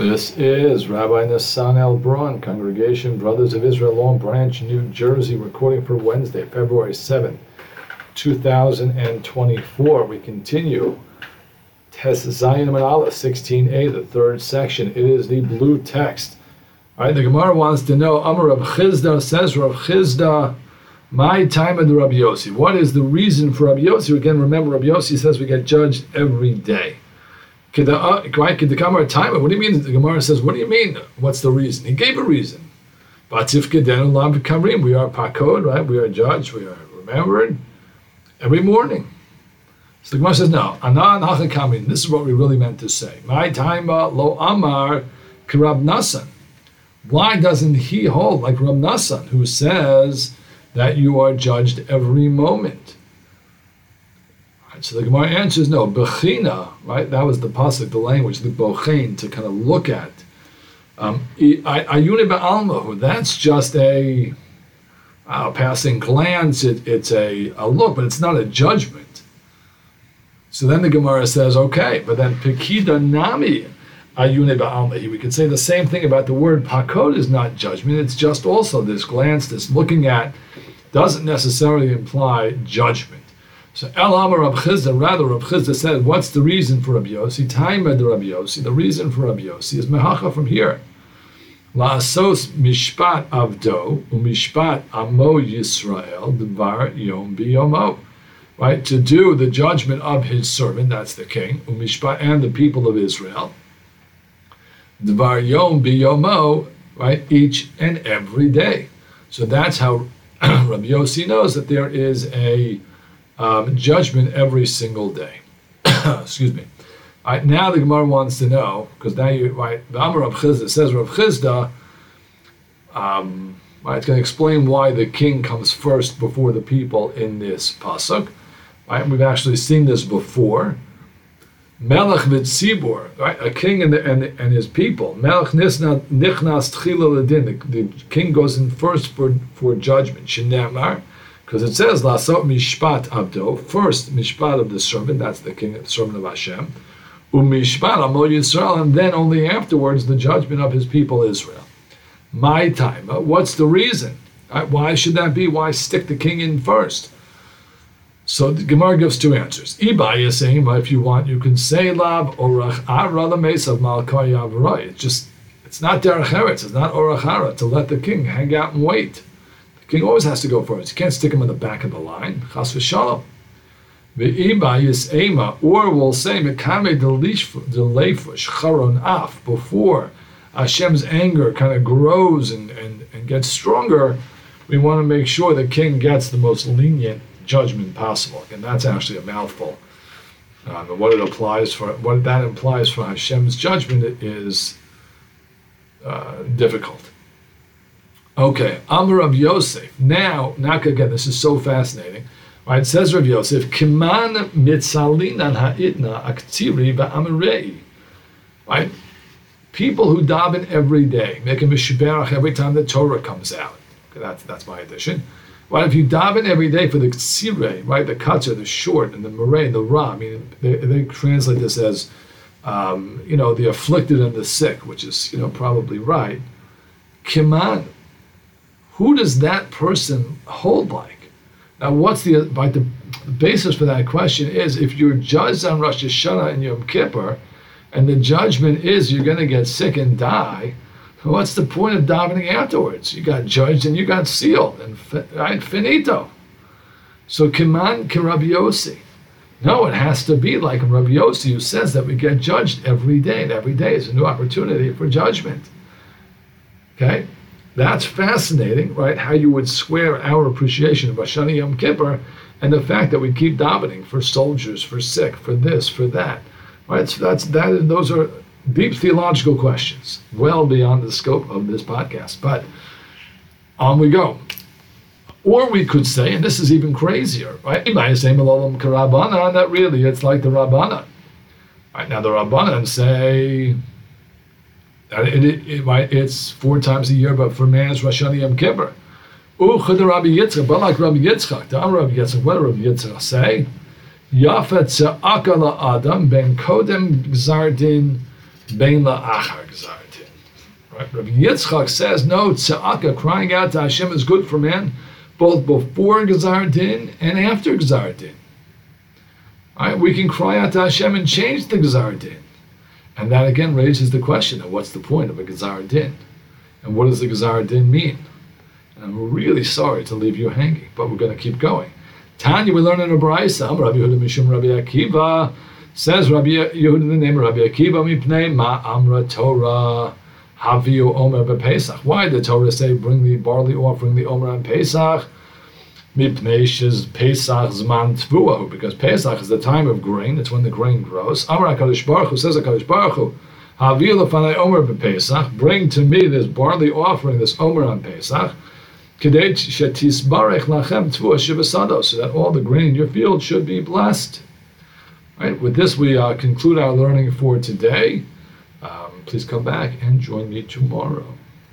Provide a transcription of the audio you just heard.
This is Rabbi Nassan L. Braun, Congregation Brothers of Israel, Long Branch, New Jersey, recording for Wednesday, February 7, 2024. We continue Tes Zayin Amud Aleph 16a, the third section. It is the blue text. All right, the Gemara wants to know, Amar Rav Chizda, says Rav Chizda, my time of the Rabbi Yossi. What is the reason for Rabbi Yossi? Again, remember, Rabbi Yossi says we get judged every day. What do you mean? The Gemara says, what do you mean? What's the reason? He gave a reason. We are pakod, right? We are judged, we are remembered every morning. So the Gemara says, no. This is what we really meant to say. My time lo amar Rab Nassan. Why doesn't he hold like Rab Nassan, who says that you are judged every moment? So the Gemara answers no. Bechina, right? That was the pasuk, the language, the bochein, to kind of look at. Ayuni ba'alma, that's just a passing glance. It's a look, but it's not a judgment. So then the Gemara says, okay, but then pekida nami ayuni ba'alma. We could say the same thing about the word pakod is not judgment. It's just also this glance, this looking at, doesn't necessarily imply judgment. So El Amar Rav Chizda, rather Rav Chizda said, what's the reason for Rabbi Yossi? Time of the Rabbi Yossi. The reason for Rabbi Yossi is mehacha from here. La'asos mishpat avdo u'mishpat amo Yisrael devar yom biyomo. Right, to do the judgment of his servant, that's the king, u'mishpat, and the people of Israel. Devar yom biyomo, right, each and every day. So that's how Rabbi Yossi knows that there is a judgment every single day. Excuse me. All right, now the Gemara wants to know, because now you, right, the Amar Rav Chizda says Rav Chizda, right, it's going to explain why the king comes first before the people in this pasuk. Right, we've actually seen this before. Melech v'tzibur, right, a king and his people. Melech nichnas tchila l'din. The king goes in first for judgment. Shenamar. Because it says, Lasot mishpat abdo, first mishpat of the servant, that's the king, the servant of Hashem, umishpat amo Yisrael, and then only afterwards the judgment of his people Israel. My time. What's the reason? Why should that be? Why stick the king in first? So the Gemara gives two answers. Iba is saying, if you want, you can say lav orach ara l'mesav malkay avroi. It's not derech eretz, it's not orach ara to let the king hang out and wait. King always has to go first. You can't stick him in the back of the line. Chas v'shalom. Ve'iba yis'ema, or we'll say mekame deleifush charon af, before Hashem's anger kind of grows and gets stronger, we want to make sure the king gets the most lenient judgment possible. And that's actually a mouthful. And what that implies for Hashem's judgment is difficult. Okay, Amar Rav Yosef. Now again, this is so fascinating. Right, it says Rav Yosef, Kiman mitzalinan ha'itna aktiri ba'amirei. Right, people who daven every day, make a mishberach every time the Torah comes out. Okay, that's my addition. Right, if you daven every day for the ktsirei, right, the katzir, the short, and the mirei, the ra, I mean, they translate this as, the afflicted and the sick, which is, probably right. Kiman. Who does that person hold like? Now, what's the basis for that question is, if you're judged on Rosh Hashanah and Yom Kippur, and the judgment is you're going to get sick and die, what's the point of davening afterwards? You got judged and you got sealed, and right, finito. So, Kiman ki Rabbi Yossi. No, it has to be like Rabbi Yossi, who says that we get judged every day, and every day is a new opportunity for judgment. Okay? That's fascinating, right? How you would square our appreciation of Hashanah Yom Kippur and the fact that we keep davening for soldiers, for sick, for this, for that, right? So those are deep theological questions, well beyond the scope of this podcast. But on we go. Or we could say, and this is even crazier, right? That really, it's like the Rabbanan. Right, now the Rabbanan say, it's 4 times a year, but for man it's Rosh Hashanah Yom Kippur. But like Rabbi Yitzchak, what did Rabbi Yitzchak say? Yafet se'akala adam ben kodem gzardin bein la'achar gzar din. Right? Rabbi Yitzchak says, no, tza'aka, crying out to Hashem, is good for man, both before gzar din and after gzar din. Right? We can cry out to Hashem and change the gzar din. And that again raises the question of what's the point of a gzar din? And what does the gzar din mean? And I'm really sorry to leave you hanging, but we're going to keep going. Tanya, we learn in a Braisa, Rabbi Yehuda Mishum Rabbi Akiva, says Rabbi Yehuda, the name of Rabbi Akiva, Mipnei Ma Amra Torah, Haviu Omer BePesach. Why did the Torah say, bring the barley offering, the Omer on Pesach? Mipnei Shiz Pesach Zman Tvuahu, because Pesach is the time of grain, it's when the grain grows. Amar HaKadosh Baruch Hu, says HaKadosh Baruch Hu, Haviu Lefanei Omer BePesach, bring to me this barley offering, this Omer on Pesach, so that all the grain in your field should be blessed. Right? With this, we conclude our learning for today. Please come back and join me tomorrow.